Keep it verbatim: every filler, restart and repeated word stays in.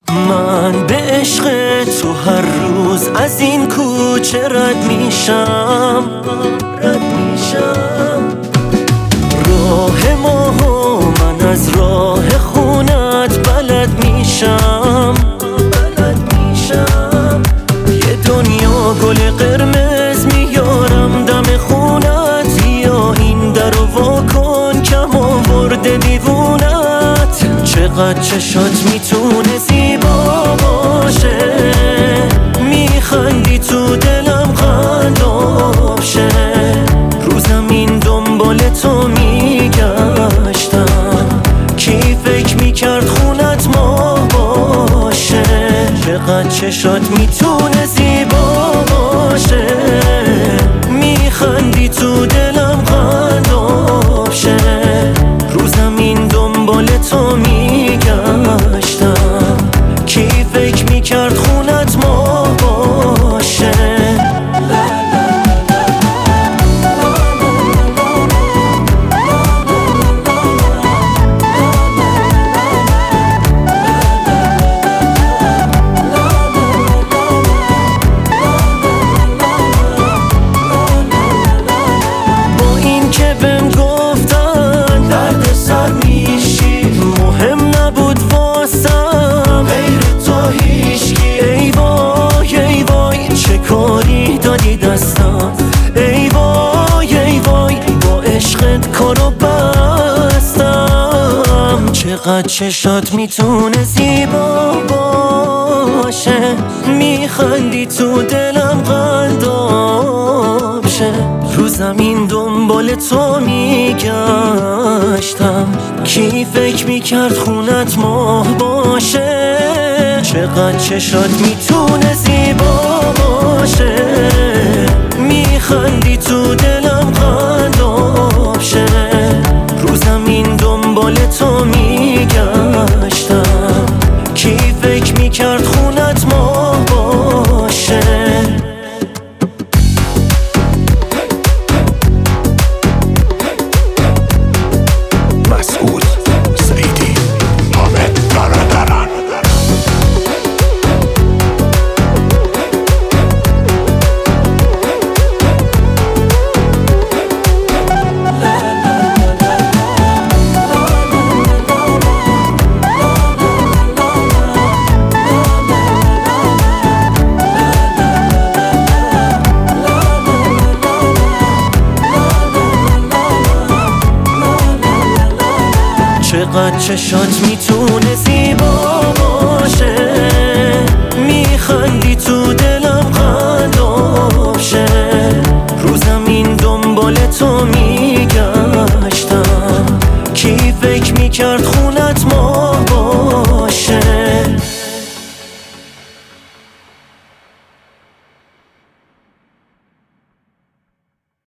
من به عشق تو هر روز از این کوچه رد میشم رد میشم راه ما و من از راه خونت بلد میشم بلد میشم یه دنیا گل قرمز میارم دم خونت یا این درو وا کن کم آورده دیوونت چقدر چشات میتونه زیبا باشه میخندی تو دلم قلاب شه رو زمین دنبال تو میگشتم کی فکر میکرد خونت ما باشه چقدر چشات میتونه زیبا باشه میخندی تو دلم قلاب شه رو زمین دنبال تو میگشتم کی فکر میکرد خونت ما باشه با این که بهم گفتن درد سر میشی مهم نبود واسم غیر تو هیچکی ای وای ای وای چه کاری دادی دستم ای وای ای وای با عشقت کارو بستم چقدر چشات میتونه زیبا باشه میخندی تو دلم قلاب شه رو زمین دنبال تو میگشتم کی فکر میکرد خونت ماه باشه چقدر چشات میتونه زیبا باشه میخندی تو دلم قلاب شه رو زمین دنبال تو میگشتم کی فکر میکرد خونت ماه باشه مسعود سعیدی حامد برادران چقدر چشات میتونه زیبا باشه میخندی تو دلم قلاب شه رو زمین دنبال تو میگشتم کی فکر میکرد خونت ما